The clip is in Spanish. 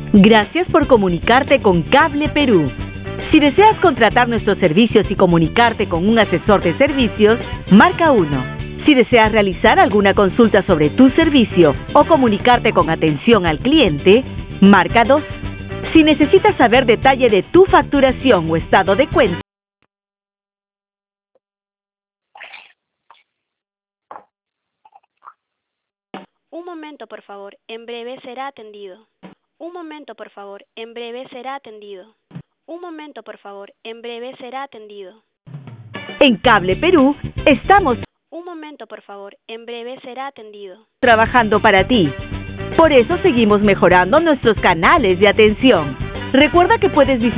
Gracias por comunicarte con Cable Perú. Si deseas contratar nuestros servicios y comunicarte con un asesor de servicios, marca 1. Si deseas realizar alguna consulta sobre tu servicio o comunicarte con atención al cliente, marca 2. Si necesitas saber detalle de tu facturación o estado de cuenta, Un momento, por favor. En breve será atendido. Un momento, por favor. En breve será atendido. Un momento, por favor. En breve será atendido. en Cable Perú estamos Un momento, por favor. En breve será atendido. trabajando para ti. Por eso seguimos mejorando nuestros canales de atención. Recuerda que puedes visitar